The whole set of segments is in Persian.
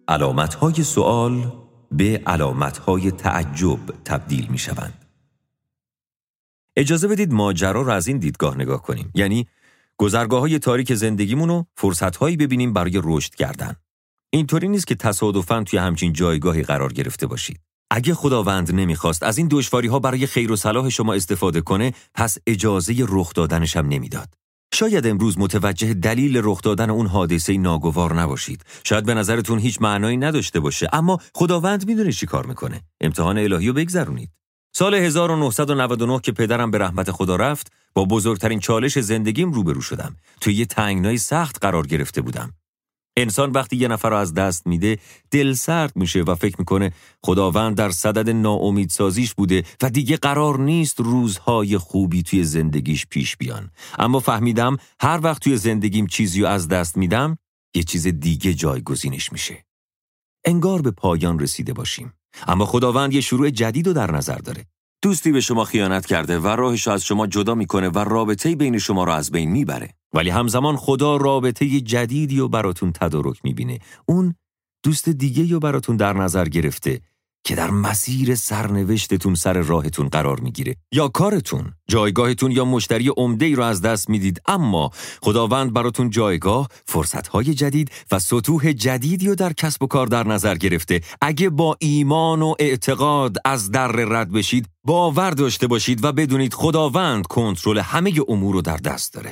علامت‌های سوال به علامت‌های تعجب تبدیل می‌شوند. اجازه بدید ماجرا را از این دیدگاه نگاه کنیم، یعنی گذرگاه‌های تاریک زندگیمون رو فرصت‌هایی ببینیم برای رشد کردن. اینطوری نیست که تصادفاً توی همچین جایگاهی قرار گرفته باشید. اگه خداوند نمیخواست از این دشواری‌ها برای خیر و صلاح شما استفاده کنه، پس اجازه رخ دادنش هم نمیداد. شاید امروز متوجه دلیل رخ دادن اون حادثه ناگوار نباشید. شاید به نظرتون هیچ معنایی نداشته باشه، اما خداوند میدونه چی کار میکنه. امتحان الهی رو بگذرونید. سال 1999 که پدرم به رحمت خدا رفت، با بزرگترین چالش زندگیم روبرو شدم. توی یه تنگنای سخت قرار گرفته بودم. انسان وقتی یه نفر رو از دست میده دل سرد میشه و فکر میکنه خداوند در صدد ناامیدسازیش بوده و دیگه قرار نیست روزهای خوبی توی زندگیش پیش بیان. اما فهمیدم هر وقت توی زندگیم چیزی رو از دست میدم یه چیز دیگه جایگزینش میشه. انگار به پایان رسیده باشیم، اما خداوند یه شروع جدید رو در نظر داره. دوستی به شما خیانت کرده و راهش از شما جدا میکنه و رابطه بین شما رو از بین میبره. ولی همزمان خدا رابطه جدیدی رو براتون تدارک میبینه. اون دوست دیگه رو براتون در نظر گرفته که در مسیر سرنوشتتون سر راهتون قرار میگیره. یا کارتون، جایگاهتون یا مشتری عمده‌ای رو از دست میدید، اما خداوند براتون جایگاه، فرصت‌های جدید و سطوح جدیدی رو در کسب و کار در نظر گرفته. اگه با ایمان و اعتقاد از در رد بشید، باور داشته باشید و بدونید خداوند کنترل همه امور رو در دست داره.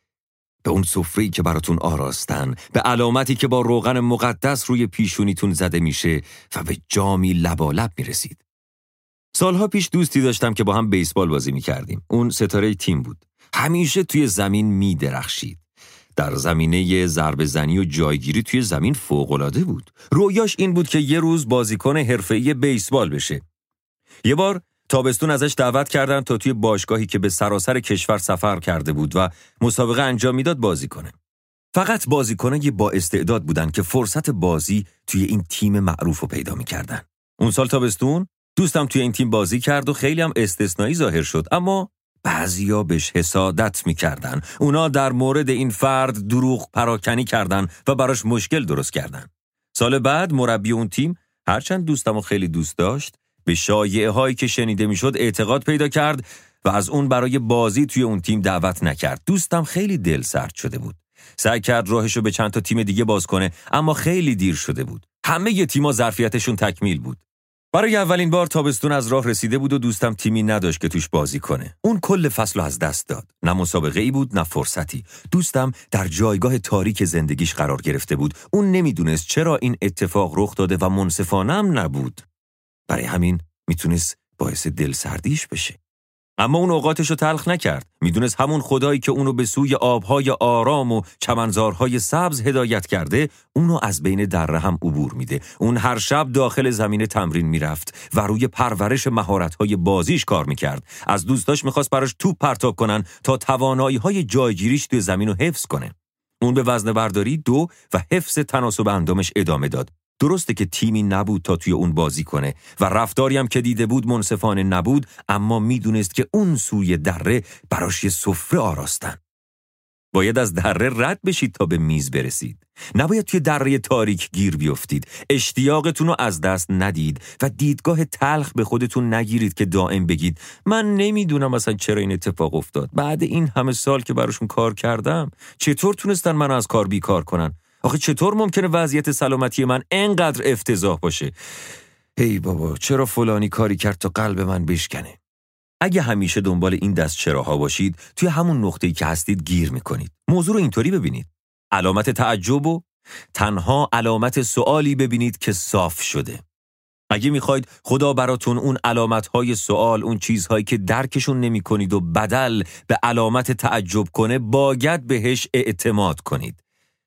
به اون سفره‌ای که براتون آراستن، به علامتی که با روغن مقدس روی پیشونیتون زده میشه و به جامی لبالب میرسید. سالها پیش دوستی داشتم که با هم بیسبال بازی میکردیم. اون ستاره تیم بود. همیشه توی زمین میدرخشید. در زمینه ضربه زنی و جایگیری توی زمین فوق‌العاده بود. رویاش این بود که یه روز بازیکن حرفه‌ای بیسبال بشه. یه بار تابستون ازش دعوت کردن تا توی باشگاهی که به سراسر کشور سفر کرده بود و مسابقه انجام میداد بازی کنه. فقط بازیکنای با استعداد بودن که فرصت بازی توی این تیم معروف رو پیدا میکردن. اون سال تابستون دوستم توی این تیم بازی کرد و خیلی هم استثنایی ظاهر شد، اما بعضیا بهش حسادت میکردن. اونا در مورد این فرد دروغ پراکنی کردن و براش مشکل درست کردن. سال بعد مربی اون تیم هرچند دوستمو خیلی دوست داشت، به شایعه هایی که شنیده میشد اعتقاد پیدا کرد و از اون برای بازی توی اون تیم دعوت نکرد. دوستم خیلی دل سرد شده بود. سعی کرد راهشو به چند تا تیم دیگه باز کنه، اما خیلی دیر شده بود. همه ی تیم‌ها ظرفیتشون تکمیل بود. برای اولین بار تابستون از راه رسیده بود و دوستم تیمی نداشت که توش بازی کنه. اون کل فصل رو از دست داد. نه مسابقه‌ای بود نه فرصتی. دوستم در جایگاه تاریک زندگیش قرار گرفته بود. اون نمیدونست چرا این اتفاق رخ داده و منصفانه هم نبود. برای همین میتونست باعث دلسردیش بشه. اما اون اوقاتشو تلخ نکرد. میدونست همون خدایی که اونو به سوی آبهای آرام و چمنزارهای سبز هدایت کرده، اونو از بین دره هم عبور میده. اون هر شب داخل زمین تمرین میرفت و روی پرورش مهارت‌های بازیش کار میکرد. از دوستاش میخواست براش توپ پرتاب کنن تا توانایی‌های جایگیریش توی زمینو حفظ کنه. اون به وزنه برداری 2 و حفظ تناسب اندامش ادامه داد. درسته که تیمی نبود تا توی اون بازی کنه و رفتاری هم که دیده بود منصفانه نبود، اما میدونست که اون سوی دره براش یه سفره آراستن. باید از دره رد بشید تا به میز برسید. نباید توی دره تاریک گیر بیفتید. اشتیاقتون رو از دست ندید و دیدگاه تلخ به خودتون نگیرید که دائم بگید من نمیدونم اصلا چرا این اتفاق افتاد. بعد این همه سال که براشون کار کردم چطور تونستن منو از کار بیکار کنن؟ آخه چطور ممکنه وضعیت سلامتی من انقدر افتضاح باشه؟ هی بابا چرا فلانی کاری کرد تا قلب من بشکنه؟ اگه همیشه دنبال این دست چراها باشید، توی همون نقطه‌ای که هستید گیر میکنید. موضوع رو اینطوری ببینید. علامت تعجب و تنها علامت سوالی ببینید که صاف شده. اگه میخواید خدا براتون اون علامت‌های سوال، اون چیزهایی که درکشون نمی‌کنید و بدل به علامت تعجب کنه، باید بهش اعتماد کنید.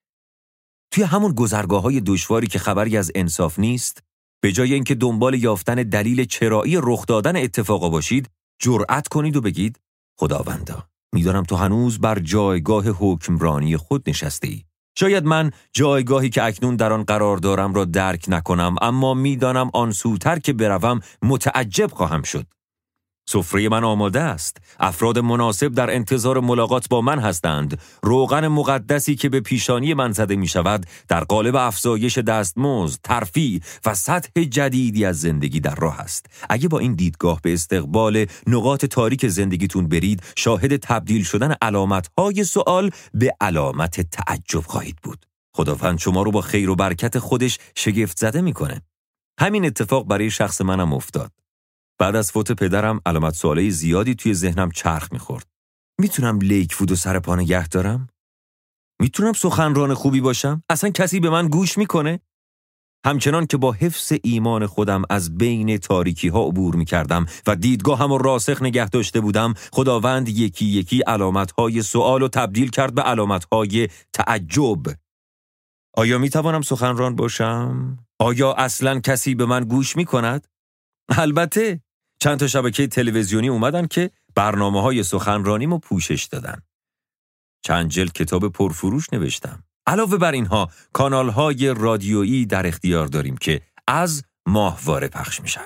توی همون گذرگاه‌های دشواری که خبری از انصاف نیست، به جای اینکه دنبال یافتن دلیل چرایی رخ دادن اتفاقا باشید، جرأت کنید و بگید خداوندا، میدانم تو هنوز بر جایگاه حکمرانی خود نشسته‌ای. شاید من جایگاهی که اکنون در آن قرار دارم را درک نکنم، اما میدانم آن سوتر که بروم متعجب خواهم شد. سفره من آماده است. افراد مناسب در انتظار ملاقات با من هستند. روغن مقدسی که به پیشانی من زده می شود در قالب افزایش دستمزد، ترفیع و سطح جدیدی از زندگی در راه است. اگه با این دیدگاه به استقبال نقاط تاریک زندگیتون برید، شاهد تبدیل شدن علامت‌های سوال به علامت تعجب خواهید بود. خداوند شما رو با خیر و برکت خودش شگفت زده میکنه. همین اتفاق برای شخص منم افتاد. بعد از فوت پدرم علامت سوالای زیادی توی ذهنم چرخ میخورد. میتونم لیک فود و سر پا نگه دارم؟ میتونم سخنران خوبی باشم؟ اصلا کسی به من گوش میکنه؟ همچنان که با حفظ ایمان خودم از بین تاریکی ها عبور میکردم و دیدگاهم رو راسخ نگه داشته بودم، خداوند یکی یکی علامت های سوال رو تبدیل کرد به علامت های تعجب. آیا میتوانم سخنران باشم؟ آیا اصلا کسی به من گوش میکند؟ البته چند تا شبکه تلویزیونی اومدن که برنامه‌های سخنرانیمو پوشش دادن. چند جلد کتاب پرفروش نوشتم. علاوه بر اینها کانال‌های رادیویی در اختیار داریم که از ماهواره پخش میشن.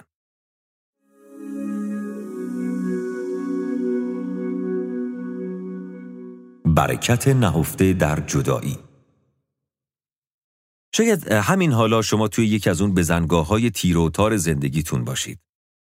برکت نهفته در جدایی. شاید همین حالا شما توی یکی از اون بزنگاه‌های تیر و تار زندگیتون باشید.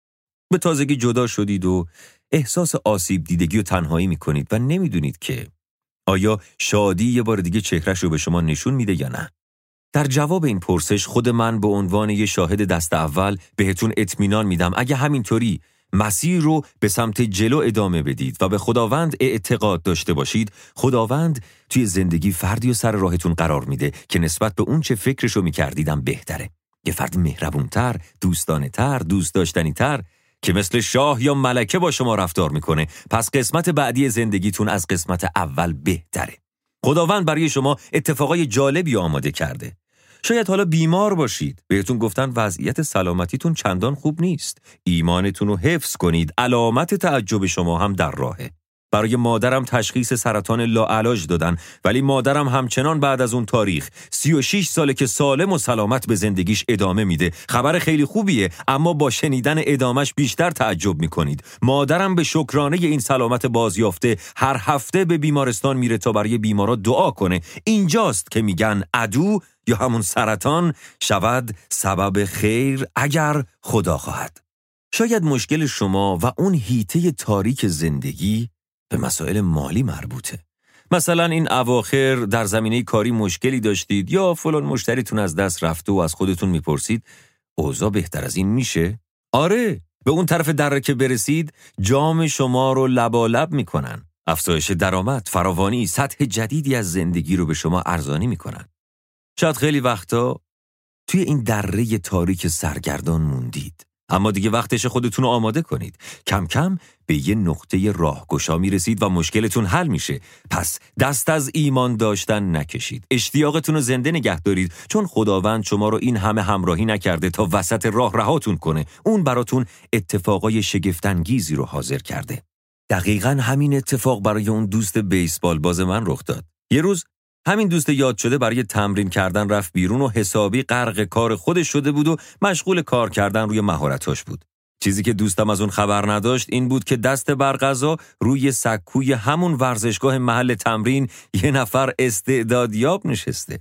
به تازگی جدا شدید و احساس آسیب دیدگی و تنهایی می‌کنید و نمی‌دونید که آیا شادی یه بار دیگه چهرهش رو به شما نشون میده یا نه؟ در جواب این پرسش خود من به عنوان یه شاهد دست اول بهتون اطمینان میدم اگه همینطوری مسیر رو به سمت جلو ادامه بدید و به خداوند اعتقاد داشته باشید، خداوند توی زندگی فردی و سر راهتون قرار میده که نسبت به اون چه فکرشو میکردیدم بهتره. یه فرد مهربونتر، دوستانه‌تر، دوست داشتنی‌تر که مثل شاه یا ملکه با شما رفتار میکنه. پس قسمت بعدی زندگیتون از قسمت اول بهتره. خداوند برای شما اتفاقای جالبی آماده کرده. شاید حالا بیمار باشید. بهتون گفتن وضعیت سلامتیتون چندان خوب نیست. ایمانتون رو حفظ کنید. علامت تعجب شما هم در راهه. برای مادرم تشخیص سرطان لاعلاج دادن، ولی مادرم همچنان بعد از اون تاریخ 36 ساله که سالم و سلامت به زندگیش ادامه میده. خبر خیلی خوبیه، اما با شنیدن ادامش بیشتر تعجب میکنید. مادرم به شکرانه این سلامت بازیافته هر هفته به بیمارستان میره تا برای بیمارا دعا کنه. اینجاست که میگن عدو یا همون سرطان شود سبب خیر اگر خدا خواهد. شاید مشکل شما و اون حیطه تاریک زندگی به مسائل مالی مربوطه. مثلا این اواخر در زمینه کاری مشکلی داشتید یا فلان مشتریتون از دست رفته و از خودتون میپرسید اوضاع بهتر از این میشه؟ آره، به اون طرف دره که برسید جام شما رو لبالب میکنن. افزایش درآمد، فراوانی، سطح جدیدی از زندگی رو به شما ارزانی میکنن. شاید خیلی وقتا توی این دره تاریک سرگردان موندید. اما دیگه وقتش خودتون رو آماده کنید. کم کم به یه نقطه راهگشا میرسید و مشکلتون حل میشه. پس دست از ایمان داشتن نکشید. اشتیاقتون رو زنده نگه دارید، چون خداوند شما رو این همه همراهی نکرده تا وسط راه رهاتون کنه. اون براتون اتفاقای شگفت‌انگیزی رو حاضر کرده. دقیقاً همین اتفاق برای اون دوست بیسبال باز من رخ داد. یه روز همین دوست یاد شده برای تمرین کردن رفت بیرون و حسابی غرق کار خودش شده بود و مشغول کار کردن روی مهارتاش بود. چیزی که دوستم از اون خبر نداشت این بود که دست بر قضا روی سکوی همون ورزشگاه محل تمرین یه نفر استعدادیاب نشسته.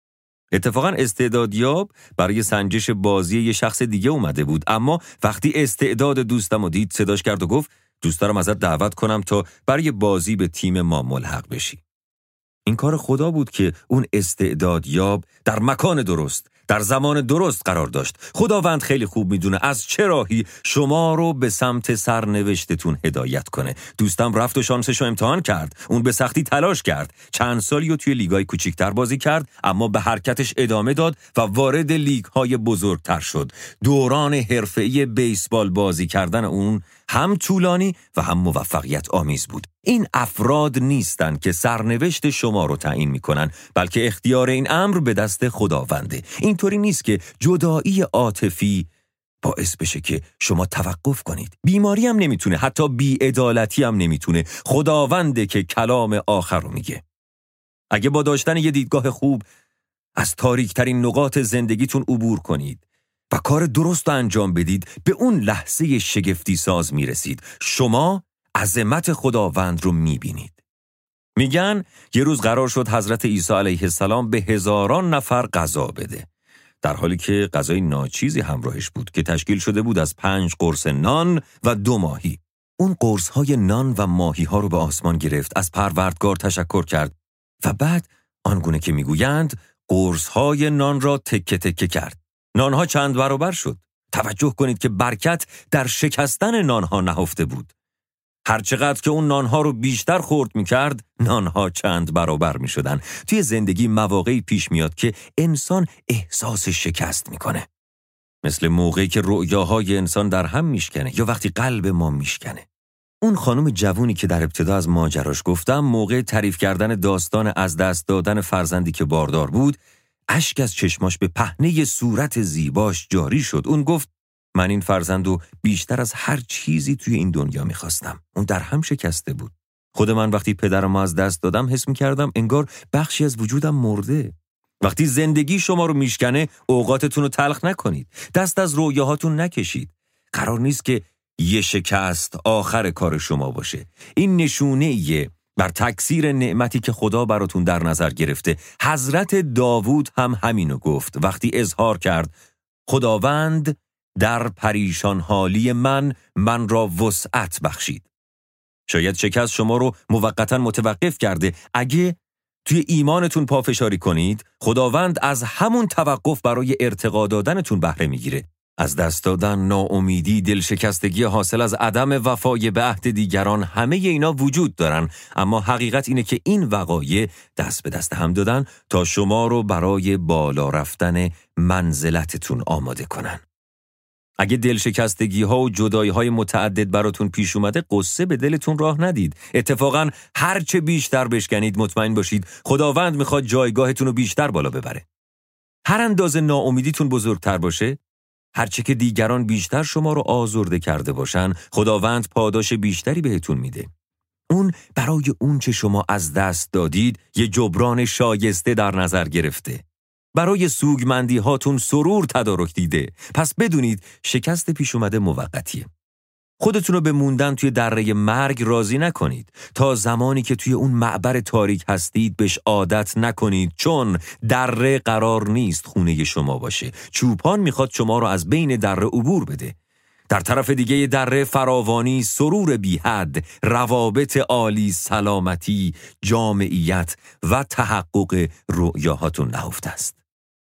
اتفاقا استعدادیاب برای سنجش بازی یه شخص دیگه اومده بود، اما وقتی استعداد دوستم رو دید صداش کرد و گفت دوست دارم ازت دعوت کنم تا برای بازی به تیم ما ملحق بشی. این کار خدا بود که اون استعدادیاب در مکان درست، در زمان درست قرار داشت. خداوند خیلی خوب میدونه از چه راهی شما رو به سمت سرنوشتتون هدایت کنه. دوستم رفت و شانسش رو امتحان کرد. اون به سختی تلاش کرد. چند سالی رو توی لیگای کوچیک‌تر بازی کرد، اما به حرکتش ادامه داد و وارد لیگ‌های بزرگتر شد. دوران حرفه‌ای بیسبال بازی کردن اون هم طولانی و هم موفقیت آمیز بود. این افراد نیستن که سرنوشت شما رو تعیین میکنن، بلکه اختیار این امر به دست خداونده. اینطوری نیست که جدایی عاطفی باعث بشه که شما توقف کنید. بیماری هم نمیتونه، حتی بی‌عدالتی هم نمیتونه. خداونده که کلام آخر رو میگه. اگه با داشتن یه دیدگاه خوب از تاریک‌ترین نقاط زندگیتون عبور کنید، و کار درست رو انجام بدید، به اون لحظه شگفتی ساز میرسید. شما عظمت خداوند رو میبینید. میگن یه روز قرار شد حضرت عیسی علیه السلام به هزاران نفر غذا بده، در حالی که غذای ناچیزی همراهش بود که تشکیل شده بود از 5 قرص نان و 2 ماهی. اون قرص‌های نان و ماهی‌ها رو به آسمان گرفت، از پروردگار تشکر کرد و بعد آنگونه که میگویند قرص‌های نان را تکه تکه کرد. نانها چند برابر شد. توجه کنید که برکت در شکستن نانها نهفته بود. هرچقدر که اون نانها رو بیشتر خورد می‌کرد، نانها چند برابر می‌شدن. توی زندگی مواقعی پیش میاد که انسان احساس شکست می‌کنه. مثل موقعی که رؤیاهای انسان در هم میشکنه یا وقتی قلب ما میشکنه. اون خانم جوونی که در ابتدا از ماجراش گفتم، موقع تعریف کردن داستان از دست دادن فرزندی که باردار بود، اشک از چشماش به پهنه صورت زیباش جاری شد. اون گفت من این فرزندو بیشتر از هر چیزی توی این دنیا میخواستم. اون در هم شکسته بود. خود من وقتی پدرمو از دست دادم حس میکردم انگار بخشی از وجودم مرده. وقتی زندگی شما رو میشکنه، اوقاتتون رو تلخ نکنید. دست از رویاهاتون نکشید. قرار نیست که یه شکست آخر کار شما باشه. این نشونه‌ایه بر تکثیر نعمتی که خدا براتون در نظر گرفته. حضرت داوود هم همینو گفت وقتی اظهار کرد خداوند در پریشان حالی من را وسعت بخشید. شاید شکست شما رو موقتا متوقف کرده. اگه توی ایمانتون پافشاری کنید، خداوند از همون توقف برای ارتقا دادنتون بهره میگیره. از دست دادن، ناامیدی، دلشکستگی حاصل از عدم وفای به عهد دیگران، همه اینا وجود دارن، اما حقیقت اینه که این وقایع دست به دست هم دادن تا شما رو برای بالا رفتن منزلتتون آماده کنن. اگه دلشکستگی ها و جدایی های متعدد براتون پیش اومده، قصه به دلتون راه ندید. اتفاقاً هرچه بیشتر بشکنید، مطمئن باشید خداوند میخواد جایگاهتون رو بیشتر بالا ببره. هر اندازه ناامیدیتون بزرگتر باشه، هرچه که دیگران بیشتر شما رو آزرده کرده باشن، خداوند پاداش بیشتری بهتون میده. اون برای اون چه شما از دست دادید یه جبران شایسته در نظر گرفته. برای سوگمندی هاتون سرور تدارک دیده. پس بدونید شکست پیش اومده موقتیه. خودتون رو به موندن توی دره مرگ راضی نکنید. تا زمانی که توی اون معبر تاریک هستید بهش عادت نکنید، چون دره قرار نیست خونه شما باشه. چوپان میخواد شما رو از بین دره عبور بده. در طرف دیگه دره فراوانی، سرور بی حد، روابط عالی، سلامتی، جامعیت و تحقق رؤیاهاتون نهفته است.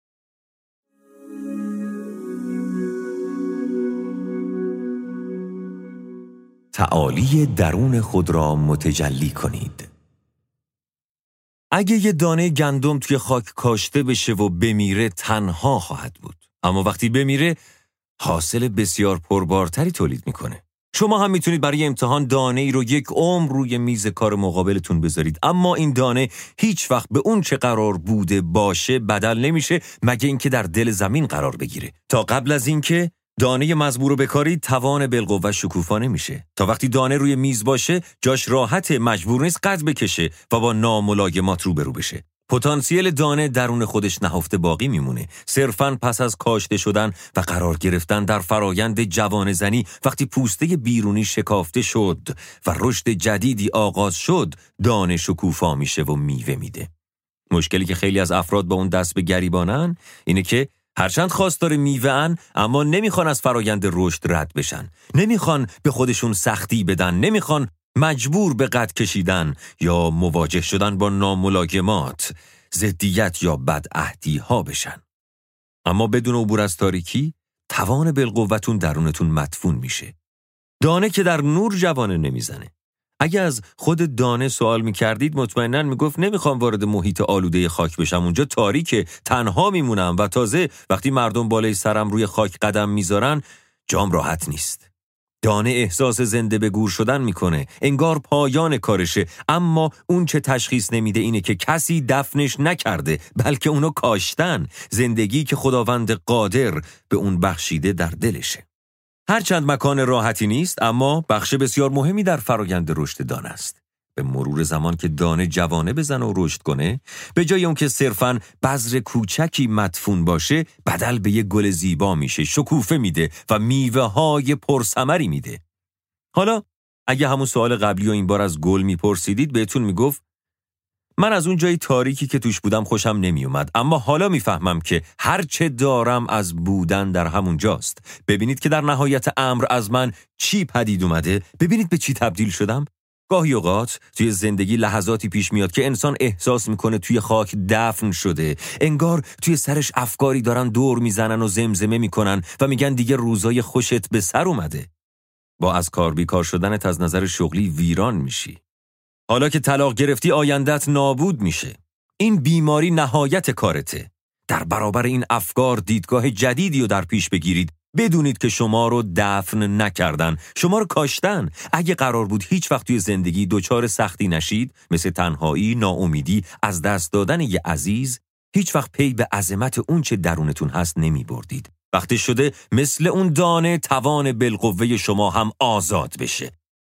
تعالی درون خود را متجلی کنید. اگه یه دانه گندم توی خاک کاشته بشه و بمیره، تنها خواهد بود. اما وقتی بمیره، حاصل بسیار پربارتری تولید میکنه. شما هم میتونید برای امتحان دانه ای رو 1 عمر روی میز کار مقابلتون بذارید، اما این دانه هیچ وقت به اون چه قرار بوده باشه بدل نمیشه، مگه اینکه در دل زمین قرار بگیره. تا قبل از اینکه دانه مزبور رو بکارید، توان بالقوه شکوفا نمیشه. تا وقتی دانه روی میز باشه، جاش راحت، مجبور نیست قد بکشه و با ناملایمات روبرو بشه. پتانسیل دانه درون خودش نهفته باقی میمونه. صرفاً پس از کاشته شدن و قرار گرفتن در فرایند جوانه‌زنی، وقتی پوسته بیرونی شکافته شد و رشد جدیدی آغاز شد، دانه شکوفا میشه و میوه میده. مشکلی که خیلی از افراد با اون دست به گریبانن اینه که هرچند خواستار میوه‌ان، اما نمیخوان از فرایند رشد رد بشن. نمیخوان به خودشون سختی بدن، نمیخوان مجبور به قد کشیدن یا مواجه شدن با ناملایمات، ضدیت یا بدعهدی ها بشن. اما بدون عبور از تاریکی، توان بالقوتون درونتون مدفون میشه. دانه که در نور جوانه نمیزنه. اگه از خود دانه سوال میکردید، مطمئناً میگفت نمیخوام وارد محیط آلوده خاک بشم، اونجا تاریکه، تنها میمونم و تازه وقتی مردم بالای سرم روی خاک قدم میذارن جام راحت نیست. دانه احساس زنده به گور شدن میکنه، انگار پایان کارشه، اما اون چه تشخیص نمیده اینه که کسی دفنش نکرده، بلکه اونو کاشتن. زندگی که خداوند قادر به اون بخشیده در دلشه. هرچند مکان راحتی نیست، اما بخش بسیار مهمی در فرایند رشد دانه است. به مرور زمان که دانه جوانه بزنه و رشد کنه، به جای اون که صرفاً بذر کوچکی مدفون باشه، بدل به یک گل زیبا میشه، شکوفه میده و میوه‌های پرثمری میده. حالا اگه همون سوال قبلی و این بار از گل میپرسیدید، بهتون میگفت من از اون جای تاریکی که توش بودم خوشم نمیومد، اما حالا میفهمم که هر چه دارم از بودن در همون جاست. ببینید که در نهایت امر از من چی پدید اومده، ببینید به چی تبدیل شدم. گاهی اوقات توی زندگی لحظاتی پیش میاد که انسان احساس میکنه توی خاک دفن شده، انگار توی سرش افکاری دارن دور میزنن و زمزمه میکنن و میگن دیگه روزای خوشت به سر اومده. با از کار بیکار شدنت از نظر شغلی ویران میشی. حالا که طلاق گرفتی آیندت نابود میشه. این بیماری نهایت کارته. در برابر این افکار دیدگاه جدیدی رو در پیش بگیرید. بدونید که شما رو دفن نکردن، شما رو کاشتن. اگه قرار بود هیچ وقت توی زندگی دچار سختی نشید، مثل تنهایی، ناامیدی، از دست دادن یه عزیز، هیچ وقت پی به عظمت اون چه درونتون هست نمی بردید. وقتی شده مثل اون دانه توان بالقوه شما هم آزاد بشه.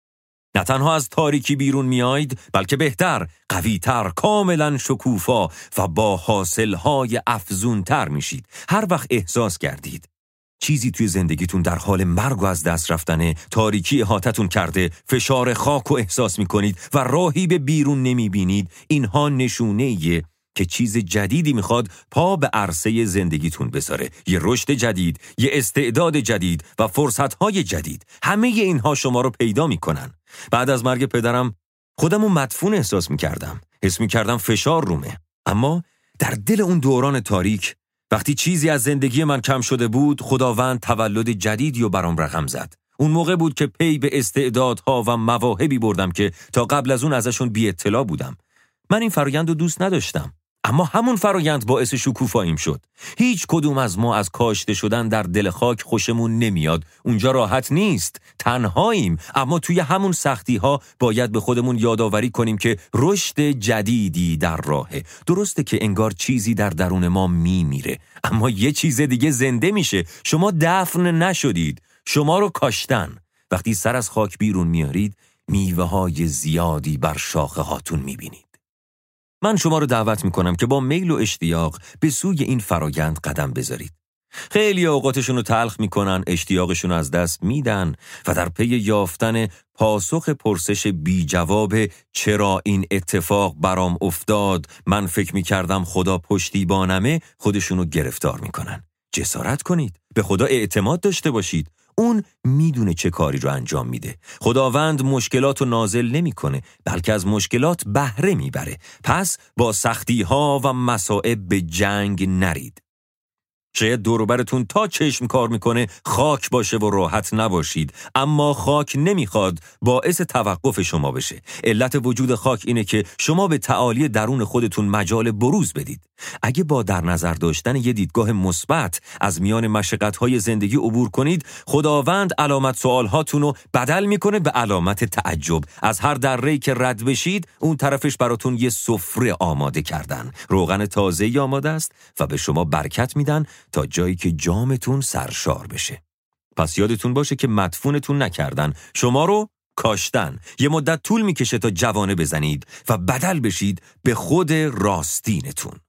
نه تنها از تاریکی بیرون میایید، بلکه بهتر، قوی‌تر، کاملا شکوفا و با حاصلهای افزونتر میشید. هر وقت احساس کردید چیزی توی زندگیتون در حال مرگ و از دست رفتنه، تاریکی احاطتون کرده، فشار خاک و احساس میکنید و راهی به بیرون نمیبینید، اینها نشونه‌ایه که چیز جدیدی میخواد پا به عرصه زندگیتون بذاره. یه رشد جدید، یه استعداد جدید و فرصتهای جدید. همه اینها شما رو پیدا میکنن. بعد از مرگ پدرم خودمو مدفون احساس میکردم. حس میکردم فشار رومه. اما در دل اون دوران تاریک، وقتی چیزی از زندگی من کم شده بود، خداوند تولد جدیدی رو برام رقم زد. اون موقع بود که پی به استعدادها و مواهبی بردم که تا قبل از اون ازشون بی اطلاع بودم. من این فرآیند رو دوست نداشتم، اما همون فرآیند باعث شکوفاییم شد. هیچ کدوم از ما از کاشته شدن در دل خاک خوشمون نمیاد. اونجا راحت نیست، تنهاییم، اما توی همون سختی ها باید به خودمون یادآوری کنیم که رشد جدیدی در راهه. درسته که انگار چیزی در درون ما میمیره، اما یه چیز دیگه زنده میشه. شما دفن نشدید، شما رو کاشتن. وقتی سر از خاک بیرون میارید، میوه های زیادی بر شاخه هاتون میبینید. من شما رو دعوت میکنم که با میل و اشتیاق به سوی این فرایند قدم بذارید. خیلی اوقاتشون رو تلخ میکنن، اشتیاقشون رو از دست میدن و در پی یافتن پاسخ پرسش بی جواب چرا این اتفاق برام افتاد، من فکر میکردم خدا پشتیبانمه، خودشون رو گرفتار میکنن. جسارت کنید، به خدا اعتماد داشته باشید. اون میدونه چه کاری رو انجام میده. خداوند مشکلات رو نازل نمیکنه، بلکه از مشکلات بهره میبره. پس با سختی ها و مصائب به جنگ نرید. شاید دور و برتون تا چشم کار میکنه خاک باشه و راحت نباشید، اما خاک نمیخواد باعث توقف شما بشه. علت وجود خاک اینه که شما به تعالی درون خودتون مجال بروز بدید. اگه با در نظر داشتن یه دیدگاه مثبت از میان مشقت‌های زندگی عبور کنید، خداوند علامت سوالهاتون رو بدل میکنه به علامت تعجب. از هر دره‌ای که رد بشید، اون طرفش براتون یه سفره آماده کردن. روغن تازه‌ای آماده است و به شما برکت میدن تا جایی که جامتون سرشار بشه. پس یادتون باشه که مدفونتون نکردن، شما رو کاشتن. یه مدت طول میکشه تا جوانه بزنید و بدل بشید به خود راستینتون.